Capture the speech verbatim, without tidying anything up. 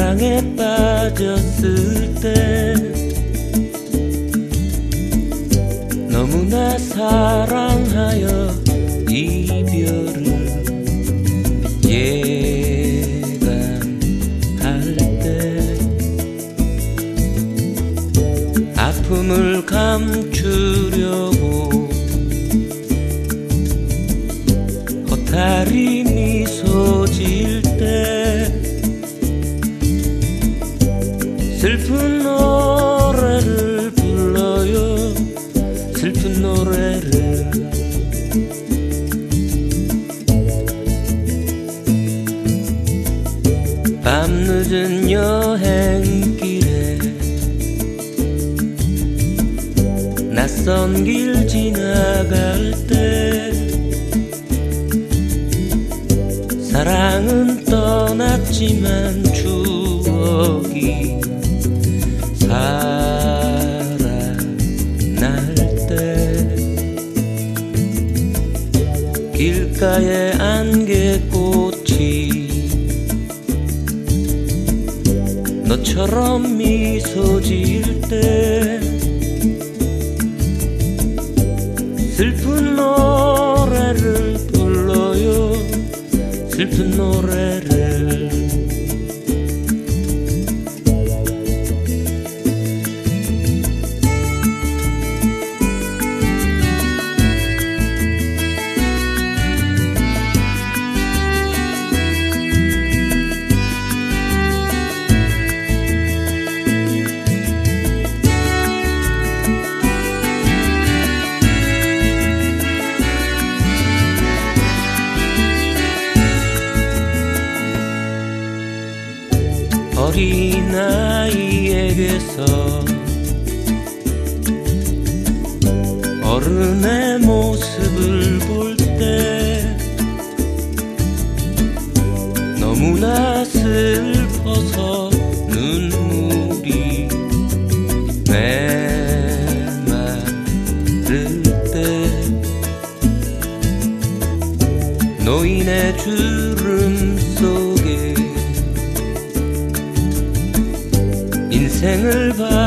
사랑에 빠졌을 때 너무나 사랑하여 이별을 예감할 때 아픔을 감추려고 허탈히 미소 지을 때 슬픈 노래를 불러요. 슬픈 노래를 밤늦은 여행길에 낯선 길 지나갈 때 사랑은 떠났지만 추억이 살아날 때 길가의 안개꽃이 너처럼 미소 지을 때 슬픈 노래를 불러요. 슬픈 노래를 어린아이에게서 어른의 모습을 볼 때 너무나 슬퍼서 눈물이 메마를 때 노인의 주름 속에 인생을 봐